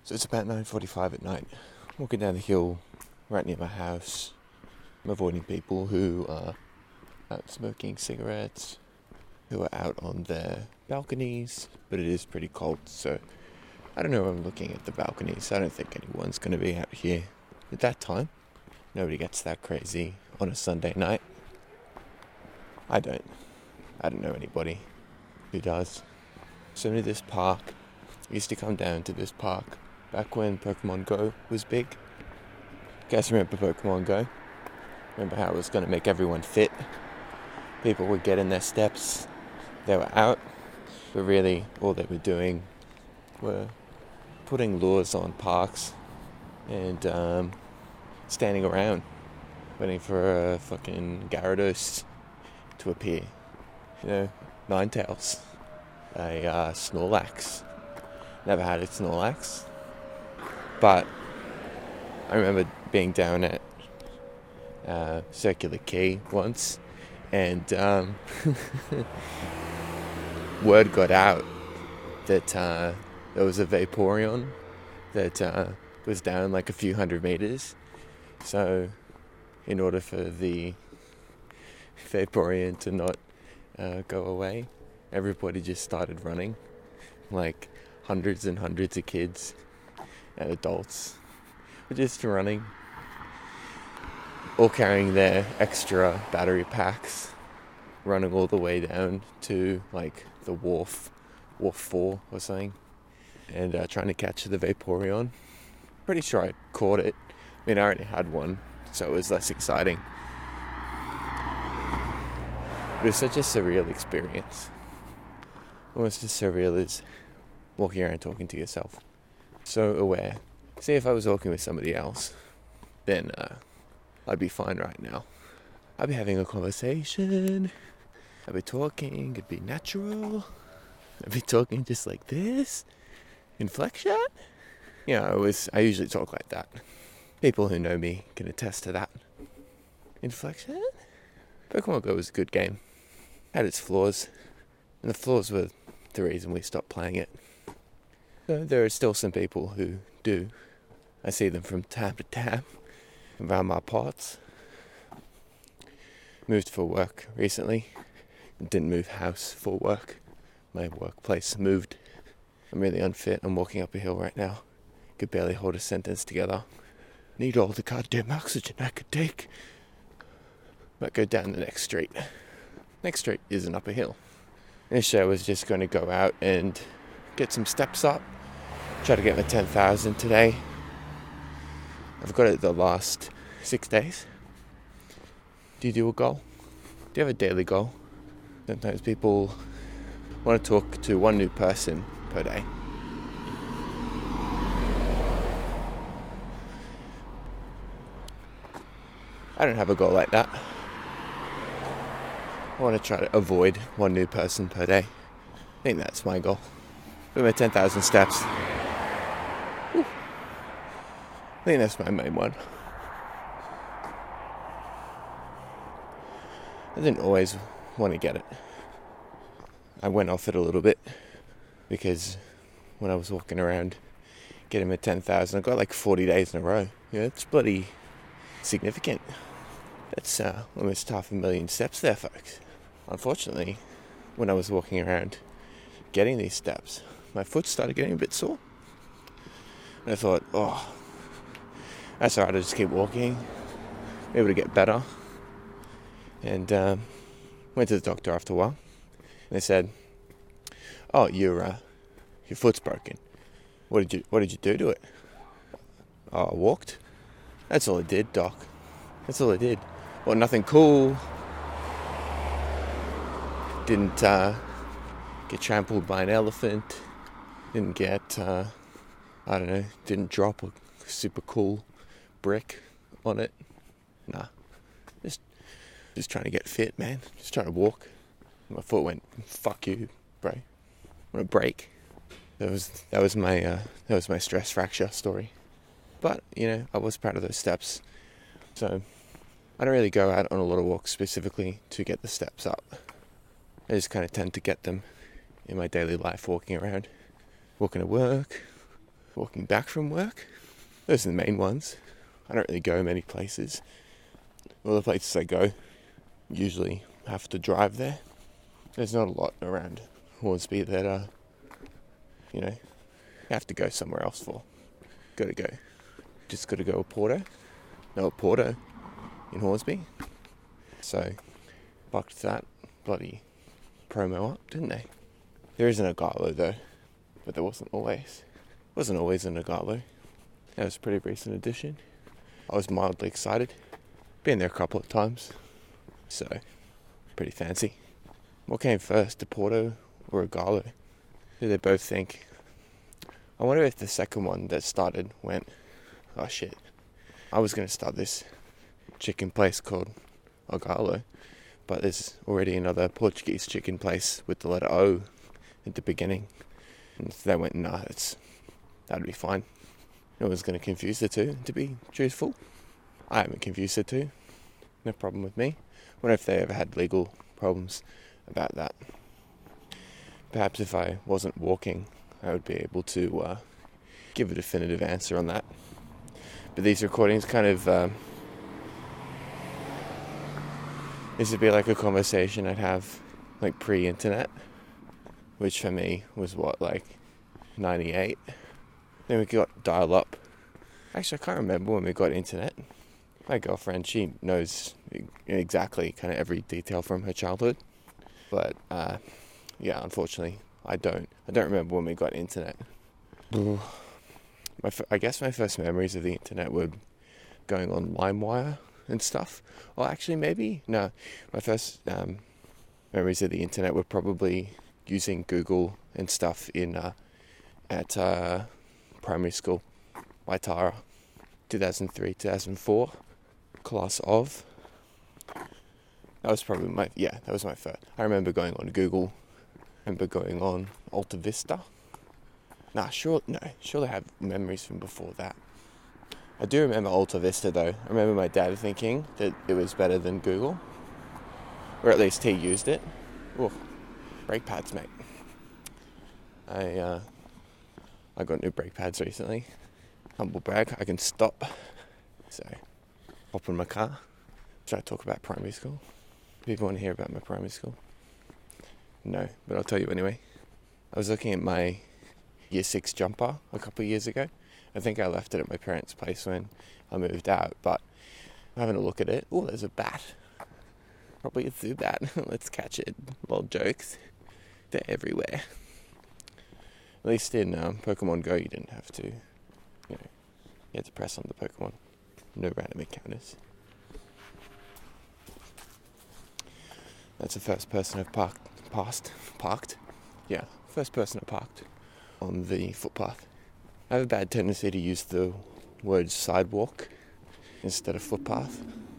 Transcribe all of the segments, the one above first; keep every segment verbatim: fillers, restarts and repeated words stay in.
So it's about nine forty-five at night. I'm walking down the hill right near my house. I'm avoiding people who are out smoking cigarettes, who are out on their balconies, but it is pretty cold, so I don't know if I'm looking at the balconies. I don't think anyone's going to be out here at that time. Nobody gets that crazy on a Sunday night. I don't. I don't know anybody who does. So near this park, I used to come down to this park back when Pokemon Go was big. You guys remember Pokemon Go? Remember how it was going to make everyone fit? People would get in their steps, they were out, but really all they were doing were putting lures on parks and um, standing around waiting for a fucking Gyarados to appear. You know, Ninetales, a uh, Snorlax. Never had a Snorlax. But I remember being down at uh, Circular Quay once, and um, word got out that uh, there was a Vaporeon that uh, was down like a few hundred meters. So, in order for the Vaporeon to not uh, go away, everybody just started running, like hundreds and hundreds of kids and adults were just running, all carrying their extra battery packs, running all the way down to like the wharf, wharf four or something, and uh, trying to catch the Vaporeon. Pretty sure I caught it. I mean, I already had one, so it was less exciting. But it was such a surreal experience. Almost as surreal as walking around talking to yourself. So aware. See, if I was walking with somebody else, then uh, I'd be fine right now. I'd be having a conversation. I'd be talking. It'd be natural. I'd be talking just like this. Inflection. Yeah, I was. I usually talk like that. People who know me can attest to that. Inflection. Pokemon Go was a good game. Had its flaws, and the flaws were the reason we stopped playing it. So there are still some people who do. I see them from time to time around my parts. Moved for work recently. Didn't move house for work. My workplace moved. I'm really unfit. I'm walking up a hill right now. Could barely hold a sentence together. Need all the goddamn oxygen I could take. Might go down the next street. Next street isn't up a hill. Initially I was just going to go out and get some steps up. Try to get my ten thousand today. I've got it the last six days. Do you do a goal? Do you have a daily goal? Sometimes people want to talk to one new person per day. I don't have a goal like that. I want to try to avoid one new person per day. I think that's my goal. With my ten thousand steps. Whew. I think that's my main one. I didn't always want to get it. I went off it a little bit because when I was walking around getting my ten thousand, I got like forty days in a row. Yeah, it's bloody significant. That's uh, almost half a million steps there, folks. Unfortunately, when I was walking around getting these steps, my foot started getting a bit sore. And I thought, oh, that's alright, I'll just keep walking. Maybe it'll get better. And um, went to the doctor after a while. And they said, oh, your uh, your foot's broken. What did you What did you do to it? Oh, I walked. That's all I did, doc. That's all I did. Well, nothing cool. Didn't uh, get trampled by an elephant. Didn't get, uh, I don't know, didn't drop a super cool brick on it. Nah. Just, just trying to get fit, man. Just trying to walk. My foot went, fuck you, bro. I'm gonna break. That was that was my uh, that was my stress fracture story. But you know, I was proud of those steps. So I don't really go out on a lot of walks specifically to get the steps up. I just kind of tend to get them in my daily life, walking around, walking to work, walking back from work. Those are the main ones. I don't really go many places. All the places I go usually have to drive there. There's not a lot around Hornsby that, uh, you know, you have to go somewhere else for. Gotta go. Just gotta go to Porto. No, Porto in Hornsby. So, bucked that bloody promo up, didn't they? There is an Agalo though, but there wasn't always. Wasn't always an Agalo. That was a pretty recent addition. I was mildly excited. Been there a couple of times. So, pretty fancy. What came first, a Porto or a Galo? Did they both think? I wonder if the second one that started went, oh shit, I was going to start this chicken place called Ogalo, but there's already another Portuguese chicken place with the letter O at the beginning. And they went, nah, that's, that'd be fine. No one's going to confuse the two, to be truthful. I haven't confused the two. No problem with me. I wonder if they ever had legal problems about that. Perhaps if I wasn't walking, I would be able to uh, give a definitive answer on that. But these recordings kind of... Um, this would be like a conversation I'd have like pre-internet, which for me was what, like ninety-eight? Then we got dial-up. Actually, I can't remember when we got internet. My girlfriend, she knows exactly kind of every detail from her childhood. But, uh, yeah, unfortunately, I don't. I don't remember when we got internet. my, f- I guess my first memories of the internet were going on LimeWire and stuff. Or actually, maybe, no. My first um, memories of the internet were probably using Google and stuff in uh, at uh, primary school. Waitara, two thousand three, two thousand four, class of. That was probably my, yeah, that was my first. I remember going on Google. I remember going on Alta Vista. Nah, sure, no, sure I have memories from before that. I do remember Alta Vista though. I remember my dad thinking that it was better than Google. Or at least he used it. Oh, brake pads, mate. I, uh, I got new brake pads recently. Humble brag, I can stop. So, hop in my car. Try to talk about primary school. People want to hear about my primary school? No, but I'll tell you anyway. I was looking at my year six jumper a couple of years ago. I think I left it at my parents' place when I moved out, but I'm having a look at it. Oh, there's a bat. Probably a Zubat. Let's catch it. Well, jokes. They're everywhere. At least in um, Pokemon Go, you didn't have to, you know, you had to press on the Pokemon. No random encounters. That's the first person I've parked, passed, parked? Yeah, first person I parked on the footpath. I have a bad tendency to use the word sidewalk instead of footpath.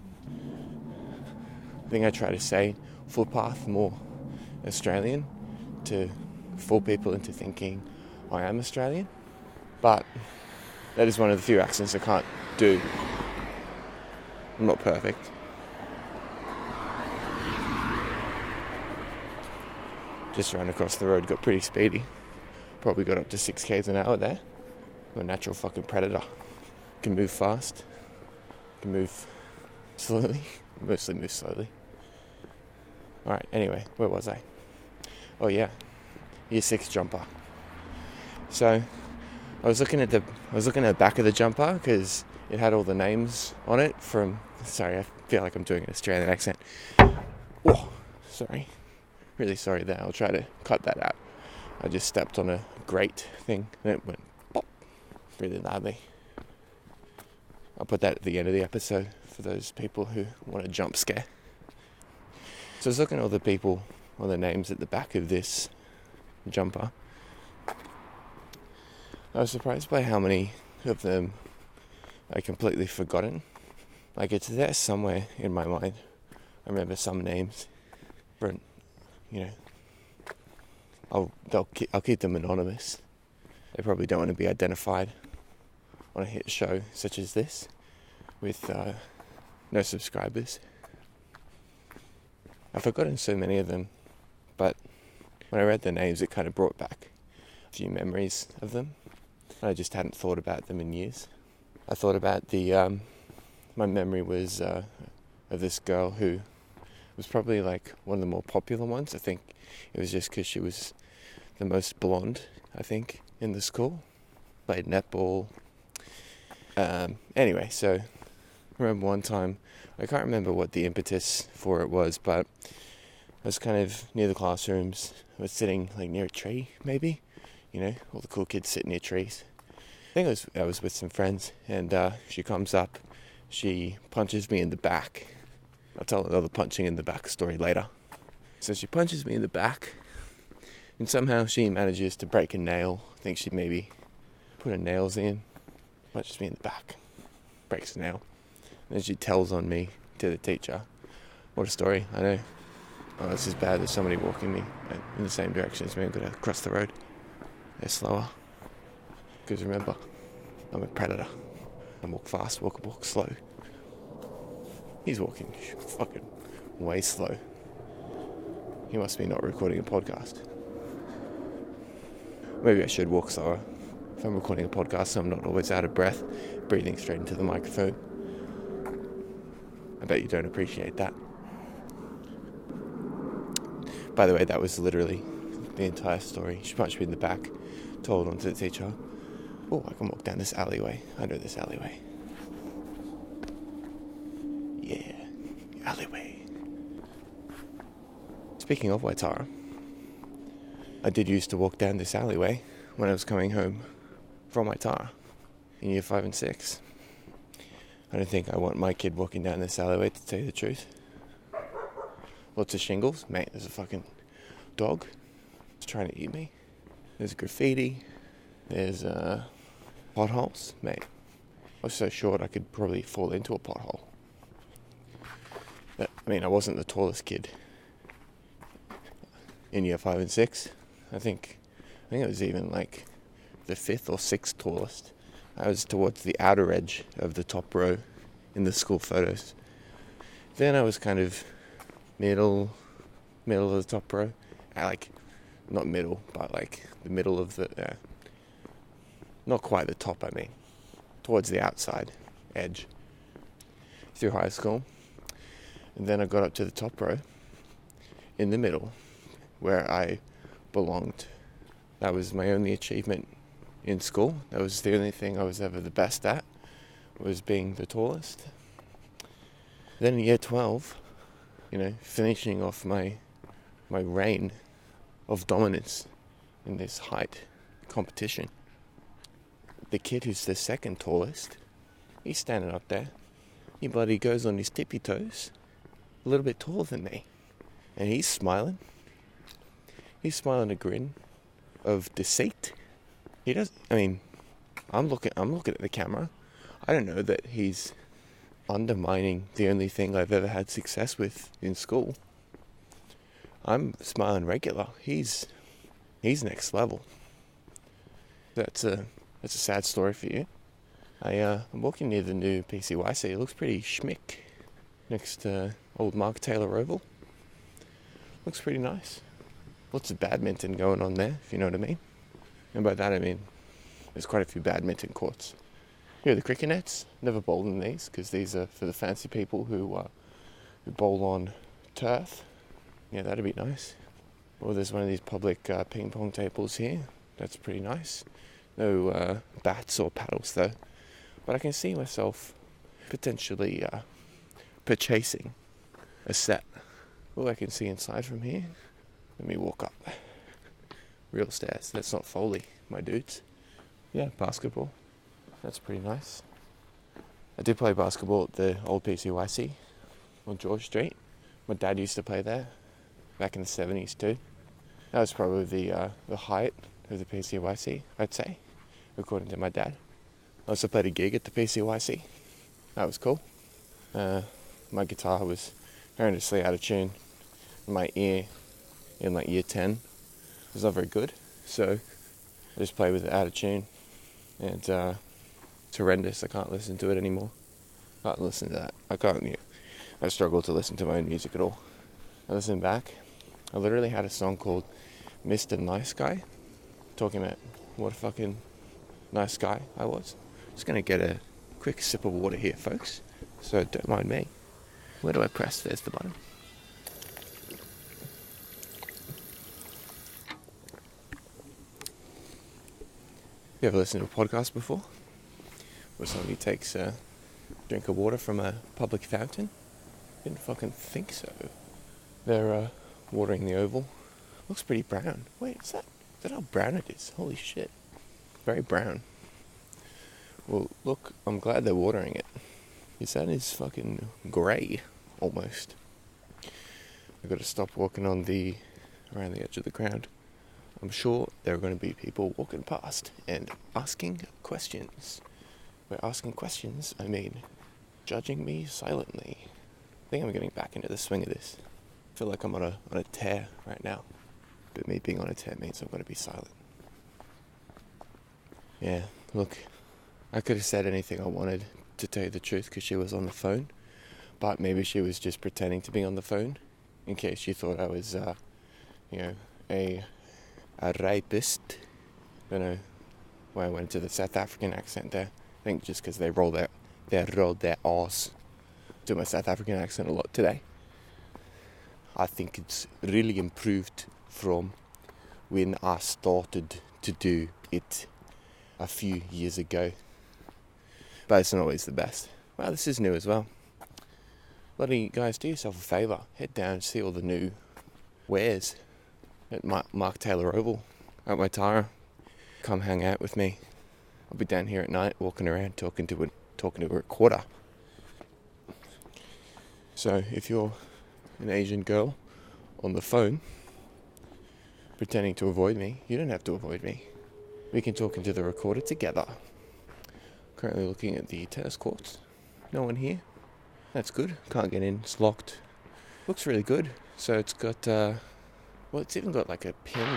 I think I try to say footpath more Australian to fool people into thinking I am Australian. But that is one of the few accents I can't do. I'm not perfect. Just ran across the road, got pretty speedy. Probably got up to six k's an hour there. I'm a natural fucking predator. Can move fast. Can move slowly. Mostly move slowly. Alright, anyway, where was I? Oh yeah, year six jumper. So, I was looking at the I was looking at the back of the jumper because it had all the names on it from. Sorry, I feel like I'm doing an Australian accent. Oh, sorry. Really sorry there. I'll try to cut that out. I just stepped on a grate thing and it went pop really loudly. I'll put that at the end of the episode for those people who want a jump scare. So I was looking at all the people, all the names at the back of this jumper. I was surprised by how many of them I completely forgotten. Like, it's there somewhere in my mind. I remember some names, but you know, I'll they'll I'll keep them anonymous. They probably don't want to be identified on a hit show such as this with uh, no subscribers. I've forgotten so many of them, but when I read their names, it kind of brought back a few memories of them. I just hadn't thought about them in years. I thought about the, um, my memory was uh, of this girl who was probably like one of the more popular ones. I think it was just because she was the most blonde, I think, in the school. Played netball. Um, anyway, so I remember one time, I can't remember what the impetus for it was, but I was kind of near the classrooms. I was sitting like near a tree, maybe. You know, all the cool kids sit near trees. I think I was, I was with some friends, and uh, she comes up, she punches me in the back. I'll tell another punching in the back story later. So she punches me in the back, and somehow she manages to break a nail. I think she maybe put her nails in, punches me in the back, breaks a nail. And then she tells on me to the teacher. What a story, I know. Oh, this is bad. There's somebody walking me in the same direction as me. I'm going to cross the road. They're slower. Because remember, I'm a predator. I walk fast, walk, walk slow. He's walking fucking way slow. He must be not recording a podcast. Maybe I should walk slower. If I'm recording a podcast, so I'm not always out of breath, breathing straight into the microphone. I bet you don't appreciate that. By the way, that was literally the entire story. She punched me in the back, told on to the teacher, oh, I can walk down this alleyway. I know this alleyway. Yeah, alleyway. Speaking of Waitara, I did used to walk down this alleyway when I was coming home from Waitara in year five and six. I don't think I want my kid walking down this alleyway, to tell you the truth. Lots of shingles. Mate, there's a fucking dog. It's trying to eat me. There's graffiti. There's uh, potholes. Mate, I was so short I could probably fall into a pothole. But, I mean, I wasn't the tallest kid in year five and six. I think, I think it was even like the fifth or sixth tallest. I was towards the outer edge of the top row in the school photos. Then I was kind of middle, middle of the top row. I like, not middle, but like the middle of the, uh, not quite the top, I mean, towards the outside edge through high school. And then I got up to the top row in the middle where I belonged. That was my only achievement in school. That was the only thing I was ever the best at, was being the tallest. Then in year twelve, you know, finishing off my my reign of dominance in this height competition. The kid who's the second tallest, he's standing up there. He bloody goes on his tippy toes, a little bit taller than me. And he's smiling. He's smiling a grin of deceit. He does. I mean, I'm looking. I'm looking at the camera. I don't know that he's undermining the only thing I've ever had success with in school. I'm smiling regular. He's he's next level. That's a that's a sad story for you. I uh, I'm walking near the new P C Y C. It looks pretty schmick next to old Mark Taylor Oval. Looks pretty nice. Lots of badminton going on there, if you know what I mean. And by that I mean there's quite a few badminton courts. Here are the cricket nets. Never bowled in these because these are for the fancy people who uh, who bowl on turf. Yeah, that'd be nice. Or there's one of these public uh, ping pong tables here. That's pretty nice. No uh, bats or paddles though. But I can see myself potentially uh, purchasing a set. Oh, I can see inside from here. Let me walk up. Real stairs. That's not Foley, my dudes. Yeah, basketball. That's pretty nice. I did play basketball at the old P C Y C on George Street. My dad used to play there back in the seventies too. That was probably the uh, the height of the P C Y C, I'd say, according to my dad. I also played a gig at the P C Y C. That was cool. Uh, my guitar was horrendously out of tune. My ear in like year ten was not very good, so I just played with it out of tune. And uh, it's horrendous. I can't listen to it anymore. I can't listen to that. I can't. Yeah, I struggle to listen to my own music at all. I listen back. I literally had a song called Mister Nice Guy, talking about what a fucking nice guy I was. Just going to get a quick sip of water here, folks. So don't mind me. Where do I press? There's the button. You ever listened to a podcast before? Where somebody takes a drink of water from a public fountain? Didn't fucking think so. They're uh, watering the oval. Looks pretty brown. Wait, is that, is that how brown it is? Holy shit. Very brown. Well, look, I'm glad they're watering it. Because that is fucking grey, almost. I've got to stop walking on the, around the edge of the ground. I'm sure there are going to be people walking past and asking questions. By asking questions, I mean judging me silently. I think I'm getting back into the swing of this. I feel like I'm on a on a tear right now. But me being on a tear means I'm going to be silent. Yeah, look, I could have said anything I wanted, to tell you the truth, because she was on the phone. But maybe she was just pretending to be on the phone, in case she thought I was, uh, you know, a a rapist. Don't know why I went to the South African accent there. I think just because they roll their, they rolled their arse. Do my South African accent a lot today. I think it's really improved from when I started to do it a few years ago. But it's not always the best. Well, this is new as well. Bloody guys, do yourself a favour. Head down and see all the new wares at Mark Taylor Oval at Waitara. Come hang out with me. I'll be down here at night walking around talking to a, talking to a recorder. So if you're an Asian girl on the phone pretending to avoid me, you don't have to avoid me. We can talk into the recorder together. Currently looking at the tennis courts. No one here. That's good. Can't get in. It's locked. Looks really good. So it's got, uh, well, it's even got like a pin.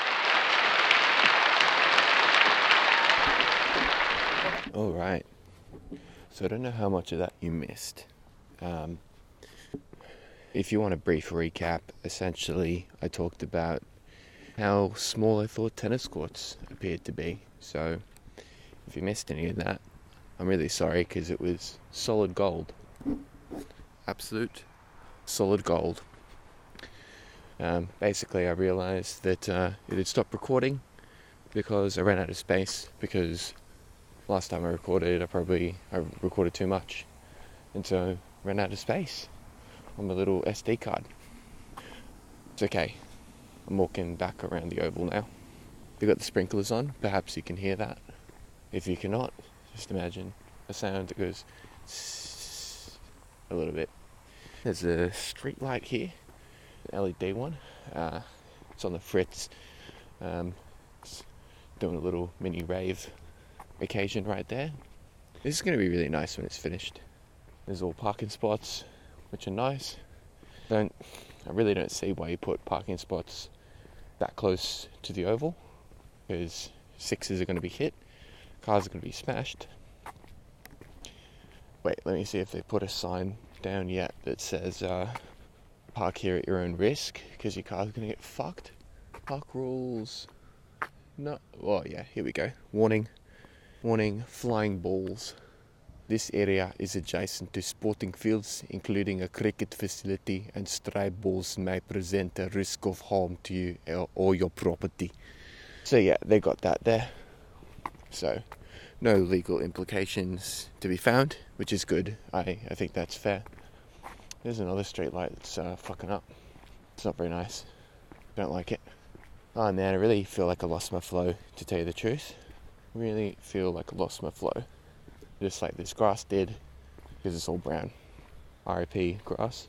All right. So I don't know how much of that you missed. Um, if you want a brief recap, essentially I talked about how small I thought tennis courts appeared to be. So if you missed any of that, I'm really sorry, because it was solid gold. Absolute solid gold. Um, basically, I realized that uh, it had stopped recording because I ran out of space, because last time I recorded, I probably I recorded too much. And so I ran out of space on my little S D card. It's okay. I'm walking back around the oval now. We've got the sprinklers on. Perhaps you can hear that. If you cannot, just imagine a sound that goes a little bit. There's a street light here, an L E D one. Uh, it's on the fritz. Um, it's doing a little mini rave occasion right there. This is going to be really nice when it's finished. There's all parking spots, which are nice. Don't, I really don't see why you put parking spots that close to the oval, because sixes are going to be hit, cars are going to be smashed. Wait, let me see if they put a sign down yet that says uh, park here at your own risk, because your car's going to get fucked. Park rules. No. Oh yeah, here we go. Warning. Warning, flying balls. This area is adjacent to sporting fields, including a cricket facility, and stray balls may present a risk of harm to you or your property. So yeah, they got that there. So, no legal implications to be found, which is good. I, I think that's fair. There's another street light that's uh, fucking up. It's not very nice. Don't like it. Oh man, I really feel like I lost my flow, to tell you the truth. Really feel like I lost my flow. Just like this grass did, because it's all brown. R I P grass.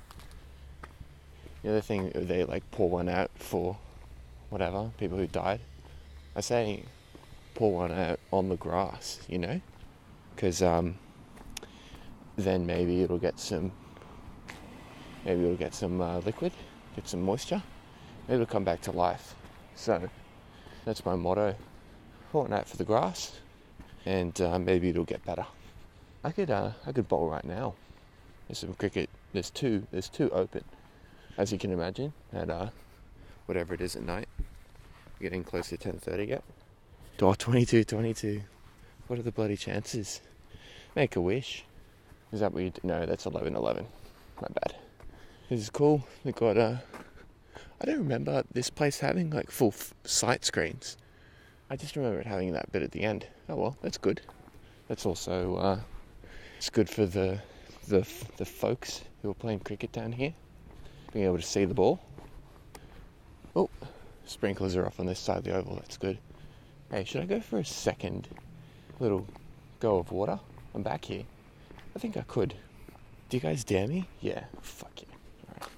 The other thing, they like pour one out for whatever, people who died. I say pour one out on the grass, you know? Because um, then maybe it'll get some, maybe it'll get some uh, liquid, get some moisture. Maybe it'll come back to life. So that's my motto. Pour one out for the grass. And uh, maybe it'll get better. I could uh, I could bowl right now. There's some cricket. There's two. There's two open, as you can imagine. At uh, whatever it is at night. Getting close to ten thirty yet. Oh, twenty-two twenty-two. What are the bloody chances? Make a wish. Is that what you do? No, that's eleven eleven. My bad. This is cool. We got, uh... I don't remember this place having, like, full f- sight screens. I just remember it having that bit at the end. Oh, well, that's good. That's also, uh... It's good for the, the, the folks who are playing cricket down here. Being able to see the ball. Oh, sprinklers are off on this side of the oval. That's good. Hey, should I go for a second little go of water? I'm back here. I think I could. Do you guys dare me? Yeah. Fuck yeah. Alright.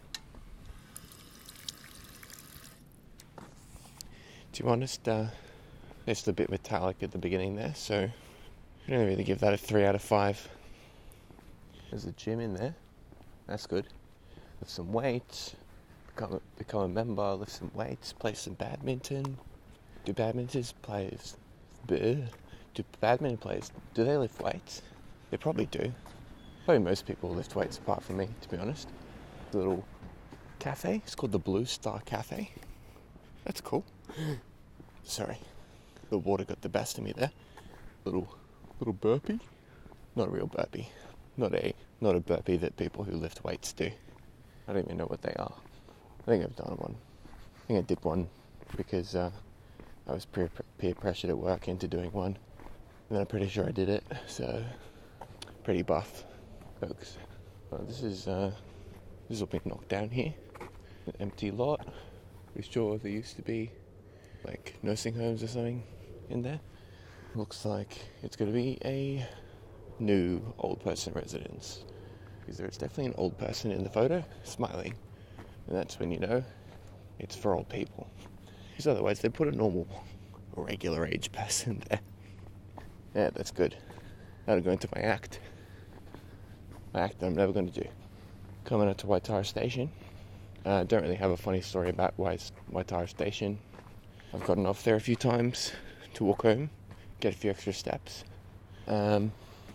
To be honest, uh, it's a bit metallic at the beginning there, so I don't really give that a three out of five. There's a gym in there. That's good. Lift some weights. Become a, become a member. Lift some weights. Play some badminton. Do badminton players... Bleh. Do badminton players... Do they lift weights? They probably do. Probably most people lift weights apart from me, to be honest. The little cafe. It's called the Blue Star Cafe. That's cool. Sorry. The water got the best of me there. Little... Little burpee. Not a real burpee. Not a... Not a burpee that people who lift weights do. I don't even know what they are. I think I've done one. I think I did one because uh, I was peer, peer pressured at work into doing one. And then I'm pretty sure I did it. So, pretty buff, folks. Well, this is, uh, this will be knocked down here. An empty lot. Pretty sure there used to be, like, nursing homes or something in there. Looks like it's going to be a new old person residence. Because there's definitely an old person in the photo, smiling. And that's when you know it's for old people. Because otherwise they put a normal, regular age person there. Yeah, that's good. That'll go into my act. My act that I'm never going to do. Coming out to Waitara Station. I uh, don't really have a funny story about Waitara Station. I've gotten off there a few times to walk home, get a few extra steps. Um,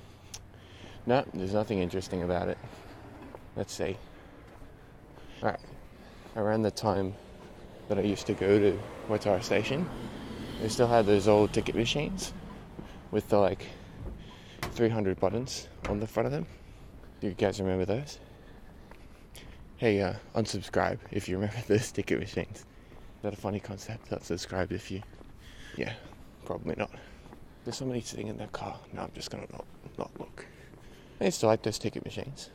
no, there's nothing interesting about it. Let's see. Alright. Around the time that I used to go to Waitara Station, they still had those old ticket machines with the, like, three hundred buttons on the front of them. Do you guys remember those? Hey, uh, unsubscribe if you remember those ticket machines. Is that a funny concept? Unsubscribe if you... Yeah, probably not. There's somebody sitting in their car. No, I'm just gonna not, not look. I used to like those ticket machines.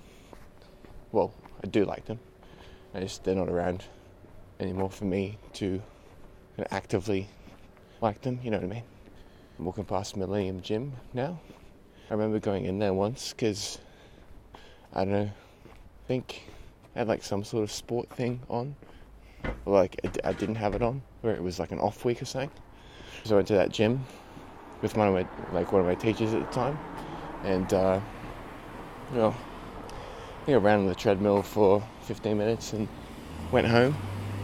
Well, I do like them. I just, they're not around anymore for me to you know, actively like them, you know what I mean? I'm walking past Millennium Gym now. I remember going in there once because, I don't know, I think I had like some sort of sport thing on. Or like I didn't have it on, where it was like an off week or something. So I went to that gym with one of my, like one of my teachers at the time. And, uh, you know, I think I ran on the treadmill for fifteen minutes and went home.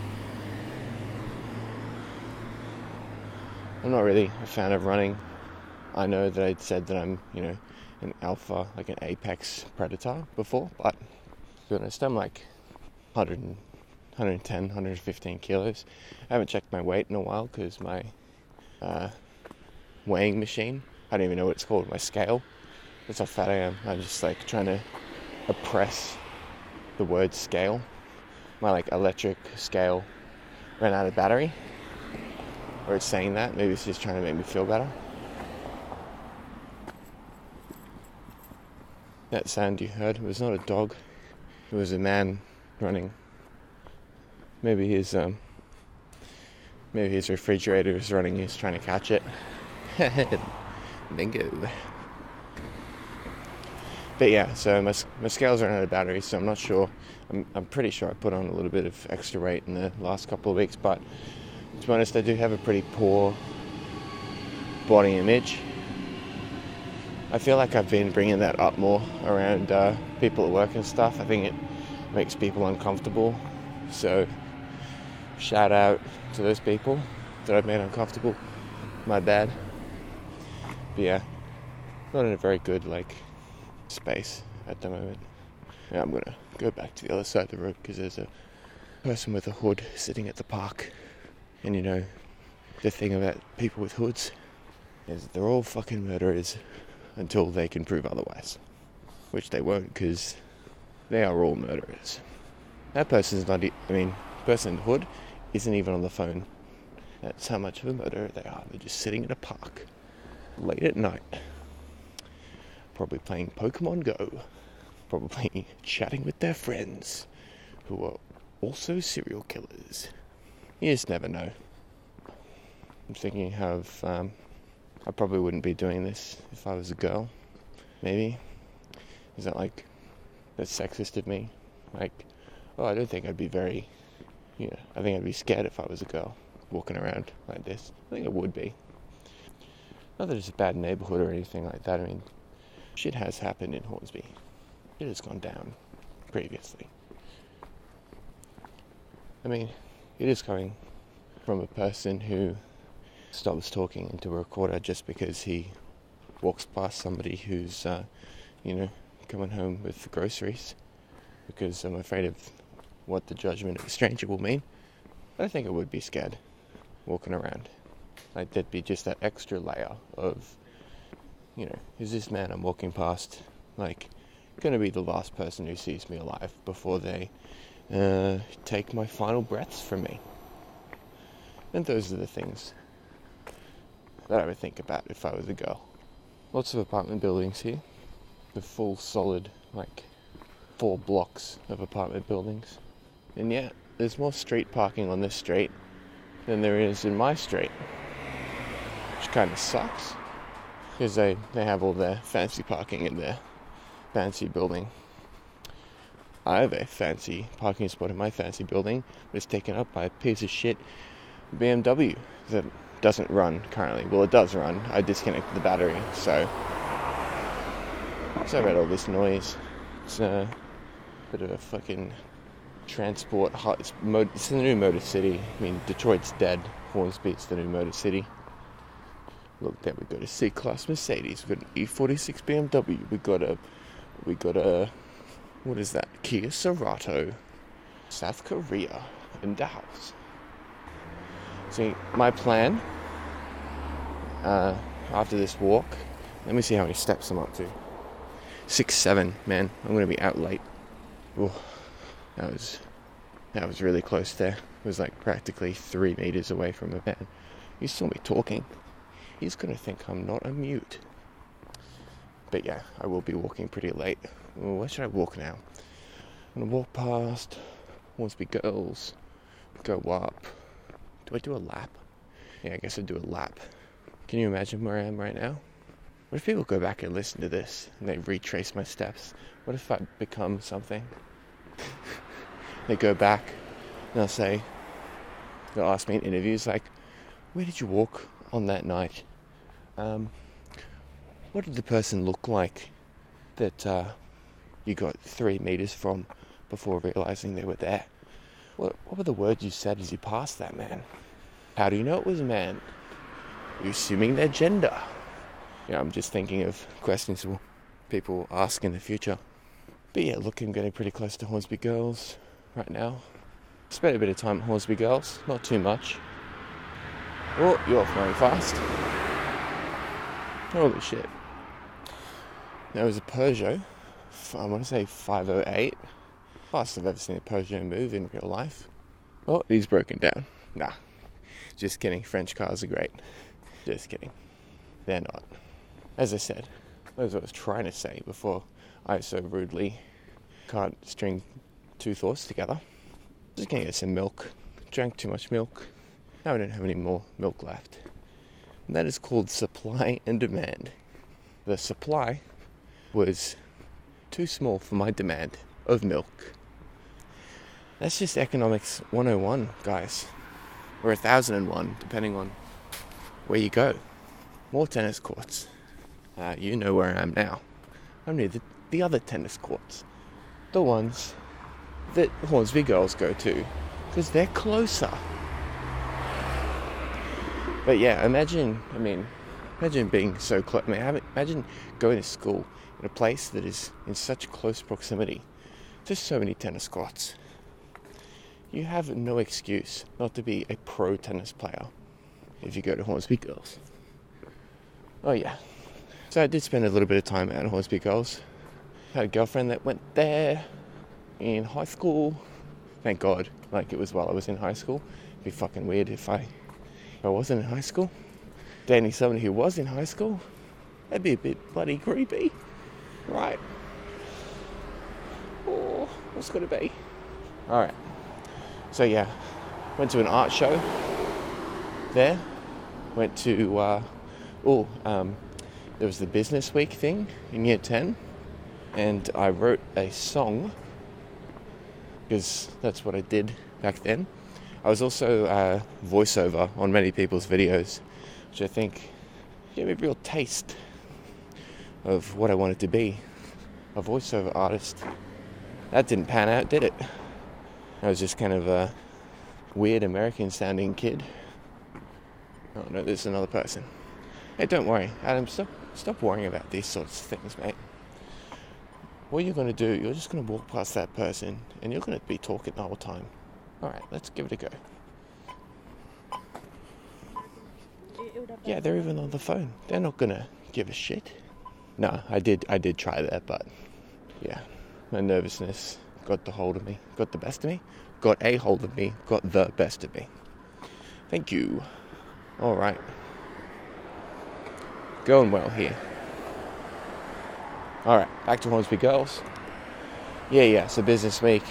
I'm not really a fan of running. I know that I'd said that I'm, you know, an alpha, like an apex predator before, but to be honest, I'm like one hundred, one ten, one hundred fifteen kilos. I haven't checked my weight in a while because my uh, weighing machine, I don't even know what it's called, my scale, that's how fat I am. I'm just like trying to oppress the word scale. My like electric scale ran out of battery, or it's saying that. Maybe it's just trying to make me feel better. That sound you heard was not a dog, it was a man running. Maybe his um maybe his refrigerator is running, he's trying to catch it. Bingo. But yeah, so my my scales are out of battery, so I'm not sure. I'm I'm pretty sure I put on a little bit of extra weight in the last couple of weeks, but to be honest, I do have a pretty poor body image. I feel like I've been bringing that up more around uh, people at work and stuff. I think it makes people uncomfortable. So shout out to those people that I've made uncomfortable. My bad. But yeah, not in a very good like space at the moment. Yeah, I'm gonna go back to the other side of the road because there's a person with a hood sitting at the park, and you know, the thing about people with hoods is they're all fucking murderers until they can prove otherwise. Which they won't, because they are all murderers. That person's not, e- I mean, person in the hood isn't even on the phone. That's how much of a murderer they are. They're just sitting in a park, late at night, probably playing Pokemon Go, probably chatting with their friends, who are also serial killers. You just never know. I'm thinking of, um, I probably wouldn't be doing this if I was a girl, maybe. Is that like, that's sexist of me? Like, oh, I don't think I'd be very, you know, I think I'd be scared if I was a girl walking around like this. I think I would be. Not that it's a bad neighborhood or anything like that. I mean, shit has happened in Hornsby. It has gone down previously. I mean, it is coming from a person who stops talking into a recorder just because he walks past somebody who's, uh, you know, coming home with groceries, because I'm afraid of what the judgment of a stranger will mean. I think I would be scared walking around. Like, there'd be just that extra layer of, you know, is this man I'm walking past, like, going to be the last person who sees me alive before they uh, take my final breaths from me? And those are the things that I would think about if I was a girl. Lots of apartment buildings here. The full solid, like, four blocks of apartment buildings. And yeah, there's more street parking on this street than there is in my street. Which kind of sucks. Because they, they have all their fancy parking in their fancy building. I have a fancy parking spot in my fancy building, but it's taken up by a piece of shit B M W that doesn't run currently. Well, it does run. I disconnected the battery, so... Sorry about all this noise. It's a bit of a fucking transport hut. It's, mo- it's the new Motor City. I mean, Detroit's dead. Hornsby's the new Motor City. Look, there we got a C-Class Mercedes. We've got an E forty-six B M W. We got a... We got a... What is that? Kia Cerato. South Korea in the house. See, my plan, uh, after this walk, let me see how many steps I'm up to. Six, seven, man. I'm going to be out late. Ooh, that was, that was really close there. It was like practically three meters away from a man. You saw me talking. He's going to think I'm not a mute. But yeah, I will be walking pretty late. Well, where should I walk now? I'm going to walk past Hornsby Girls, go up. Do I do a lap? Yeah, I guess I'd do a lap. Can you imagine where I am right now? What if people go back and listen to this and they retrace my steps? What if I become something? They go back and they'll say, they'll ask me in interviews like, where did you walk on that night? Um, what did the person look like that uh, you got three meters from before realizing they were there? What, what were the words you said as you passed that man? How do you know it was a man? Are you assuming their gender? Yeah, I'm just thinking of questions people ask in the future. But yeah, look, I'm getting pretty close to Hornsby Girls right now. Spent a bit of time at Hornsby Girls, not too much. Oh, you're off very fast. Holy shit. There was a Peugeot, I want to say five oh eight. Fastest I've ever seen a Peugeot move in real life. Oh, he's broken down. Nah, just kidding. French cars are great. Just kidding. They're not. As I said, that was what I was trying to say before I so rudely can't string two thoughts together. Just gonna get some milk. Drank too much milk. Now I don't have any more milk left. And that is called supply and demand. The supply was too small for my demand of milk. That's just economics one oh one, guys. Or one thousand one, depending on where you go. More tennis courts. Uh, you know where I am now. I'm near the, the other tennis courts. The ones that Hornsby Girls go to. Because they're closer. But yeah, imagine, I mean, imagine being so close. I mean, imagine going to school in a place that is in such close proximity to so many tennis courts. You have no excuse not to be a pro tennis player. if you go to Hornsby Girls. Oh yeah. So I did spend a little bit of time at Hornsby Girls. Had a girlfriend that went there in high school. Thank God, like it was while I was in high school. It'd be fucking weird if I, if I wasn't in high school. Dating somebody who was in high school, that'd be a bit bloody creepy, right? Oh, what's gonna be? All right. So yeah, went to an art show there. Went to uh, oh, um, there was the business week thing in year ten, and I wrote a song because that's what I did back then. I was also uh, voiceover on many people's videos, which I think gave me a real taste of what I wanted to be, a voiceover artist. That didn't pan out, did it? I was just kind of a weird American-sounding kid. Oh no, there's another person. Hey, don't worry, Adam, stop, stop worrying about these sorts of things, mate. What you're going to do, you're just going to walk past that person and you're going to be talking the whole time. Alright, let's give it a go. Yeah, they're even on the phone. They're not going to give a shit. No, I did I did try that, but yeah, my nervousness got the hold of me, got the best of me, got a hold of me, got the best of me. Thank you. Alright. Going well here. Alright, back to Hornsby Girls. Yeah, yeah, so business week.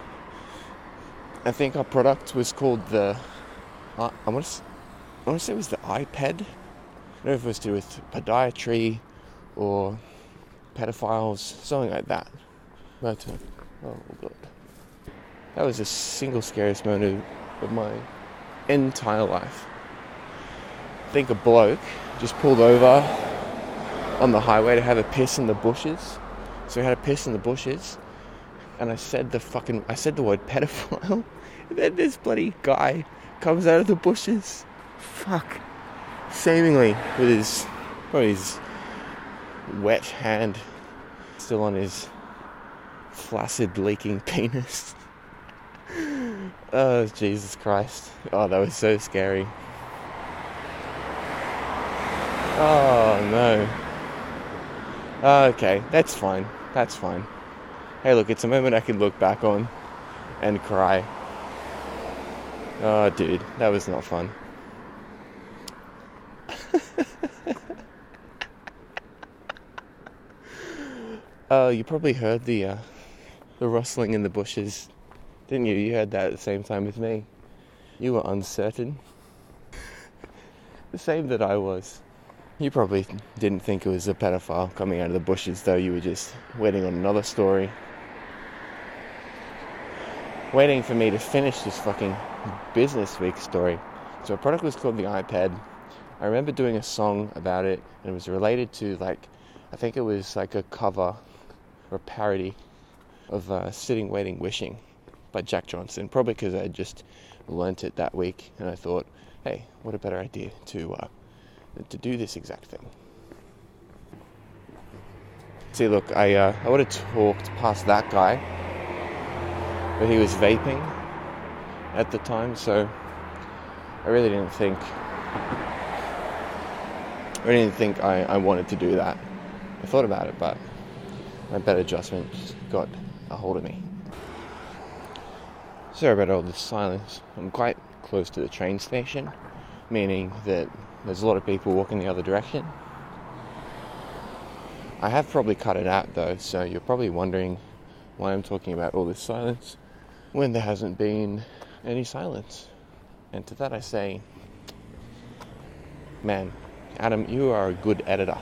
I think our product was called the... Uh, I want to I want to say it was the iPad. I don't know if it was to do with podiatry or pedophiles, something like that. But, uh, oh God. That was the single scariest moment of my entire life. I think a bloke just pulled over on the highway to have a piss in the bushes. So he had a piss in the bushes, and I said the fucking, I said the word pedophile, and then this bloody guy comes out of the bushes, fuck, seemingly with his, well, his wet hand still on his flaccid leaking penis. Oh, Jesus Christ. Oh, that was so scary. Oh, no. Okay, that's fine. That's fine. Hey, look, it's a moment I can look back on and cry. Oh, dude, that was not fun. Oh, uh, you probably heard the uh, the rustling in the bushes, didn't you? You heard that at the same time with me. You were uncertain. The same that I was. You probably didn't think it was a pedophile coming out of the bushes, though. You were just waiting on another story. Waiting for me to finish this fucking business week story. So our product was called the iPad. I remember doing a song about it, and it was related to, like, I think it was like a cover or a parody of uh, Sitting, Waiting, Wishing by Jack Johnson. Probably because I had just learnt it that week, and I thought, hey, what a better idea to uh, to do this exact thing. See, look, I uh, I would have talked past that guy, but he was vaping at the time, so I really didn't think I really didn't think I, I wanted to do that. I thought about it, but my better judgment just got a hold of me. Sorry about all this silence. I'm quite close to the train station, meaning that there's a lot of people walking the other direction. I have probably cut it out though, so you're probably wondering why I'm talking about all this silence when there hasn't been any silence. And to that I say, man, Adam, you are a good editor.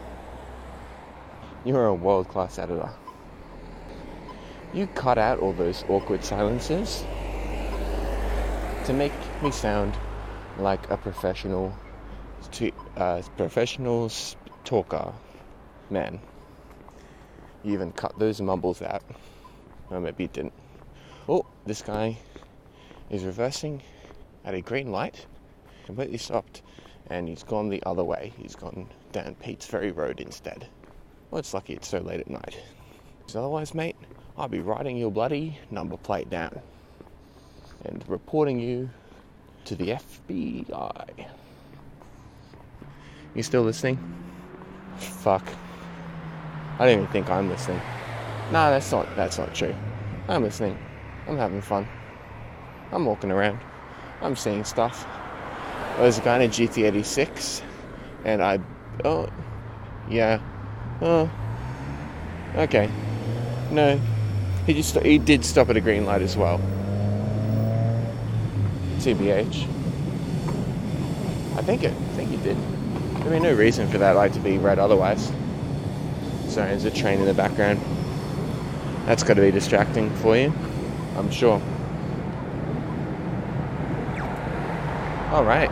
You are a world-class editor. You cut out all those awkward silences to make me sound like a professional, t- uh, professional talker. Man, you even cut those mumbles out. Or maybe you didn't. Oh, this guy is reversing at a green light, completely stopped, and he's gone the other way. He's gone down Pete's Ferry Road instead. Well, it's lucky it's so late at night. Because otherwise, mate, I'll be writing your bloody number plate down and reporting you to the F B I. You still listening? Fuck. I don't even think I'm listening. Nah, that's not that's not true. I'm listening. I'm having fun. I'm walking around. I'm seeing stuff. There's a guy in a G T eighty-six, and I... Oh, yeah. Oh, okay. No, he just he did stop at a green light as well. T B H. I think it. I think he did. I mean, no reason for that light to be red otherwise. Sorry, there's a train in the background. That's got to be distracting for you, I'm sure. All right.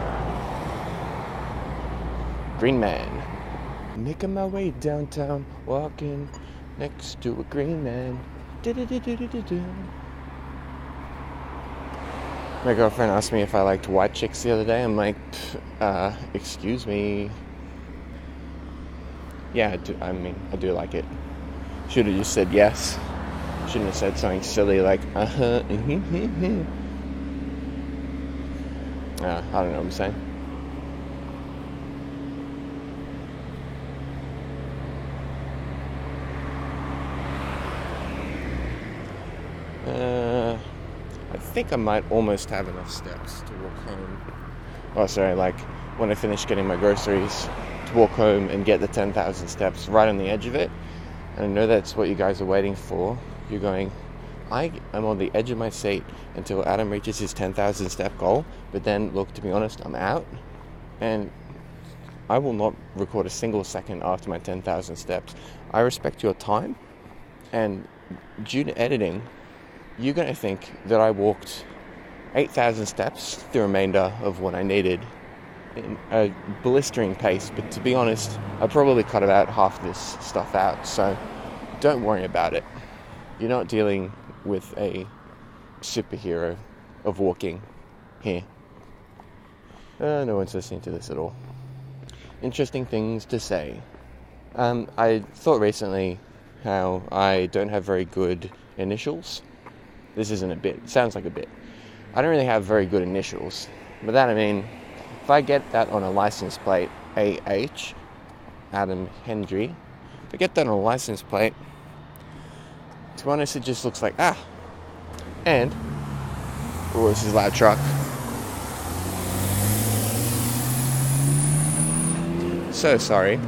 Green Man. Making my way downtown, walking next to a green man. Du-du-du-du-du-du. My girlfriend asked me if I liked white chicks the other day. I'm like, uh, excuse me. Yeah, I, do, I mean, I do like it. Should have just said yes. Shouldn't have said something silly like, uh-huh, uh, I don't know what I'm saying. Uh, I think I might almost have enough steps to walk home. Oh, sorry, like when I finish getting my groceries, to walk home and get the ten thousand steps right on the edge of it. And I know that's what you guys are waiting for. You're going, I am on the edge of my seat until Adam reaches his ten thousand step goal. But then, look, to be honest, I'm out. And I will not record a single second after my ten thousand steps. I respect your time. And due to editing, you're going to think that I walked eight thousand steps, the remainder of what I needed, in a blistering pace. But to be honest, I probably cut about half this stuff out. So don't worry about it. You're not dealing with a superhero of walking here. Uh, no one's listening to this at all. Interesting things to say. Um, I thought recently how I don't have very good initials. This isn't a bit. It sounds like a bit. I don't really have very good initials. By that I mean, if I get that on a license plate, A H, Adam Hendry, if I get that on a license plate, to be honest, it just looks like, ah. And, oh, this is a loud truck. So sorry.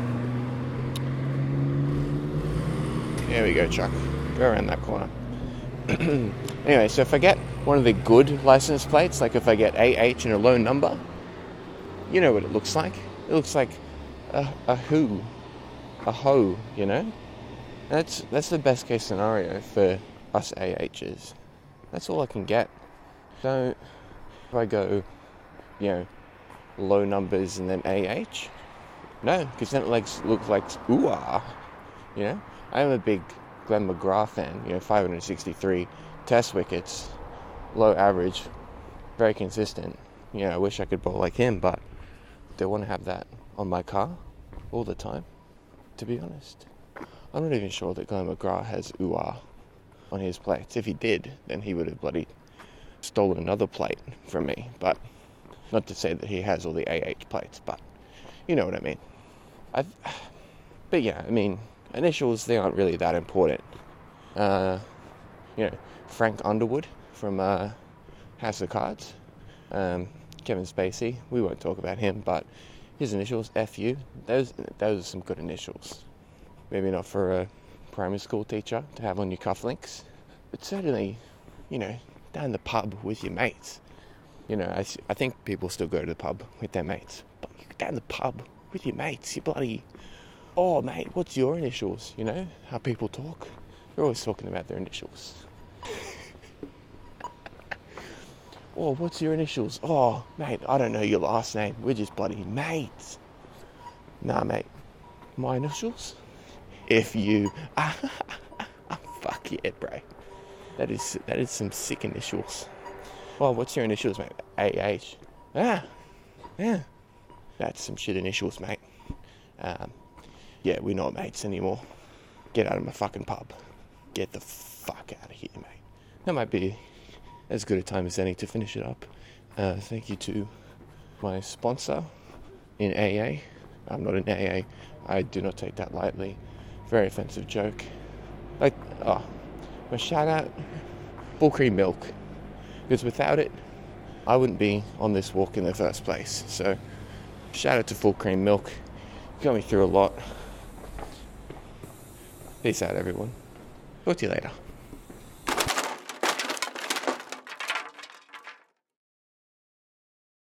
There we go, truck. Go around that corner. Anyway, so if I get one of the good license plates, like if I get A H and a low number, you know what it looks like. It looks like a, a who, a ho, you know? That's that's the best case scenario for us A Hs. That's all I can get. So if I go, you know, low numbers and then A H, no, because then it like looks like ooh-ah, you know? I am a big Glenn McGrath fan, you know, five hundred sixty-three test wickets, low average, very consistent. You know, I wish I could bowl like him, but don't want to have that on my car all the time, to be honest. I'm not even sure that Glenn McGrath has ooh-ah on his plates. If he did, then he would have bloody stolen another plate from me. But not to say that he has all the A H plates, but you know what I mean. I've, but yeah, I mean, initials, they aren't really that important. Uh, you know, Frank Underwood from uh, House of Cards, um, Kevin Spacey, we won't talk about him, but his initials, F U, those, those are some good initials. Maybe not for a primary school teacher to have on your cufflinks, but certainly, you know, down the pub with your mates. You know, I, I think people still go to the pub with their mates, but you go down the pub with your mates, you bloody, oh mate, what's your initials? You know, how people talk. They're always talking about their initials. Oh, what's your initials? Oh, mate, I don't know your last name. We're just bloody mates. Nah, mate, my initials? If you, fuck yeah, bro. That is that is some sick initials. Well, what's your initials, mate? A H. Ah, yeah. That's some shit initials, mate. Um, yeah, we're not mates anymore. Get out of my fucking pub. Get the fuck out of here, mate. That might be as good a time as any to finish it up. Uh, thank you to my sponsor in A A, I'm not an A A. I do not take that lightly. Very offensive joke. Like, oh, my shout out, full cream milk. Because without it, I wouldn't be on this walk in the first place. So, shout out to full cream milk. Got me through a lot. Peace out, everyone. Talk to you later.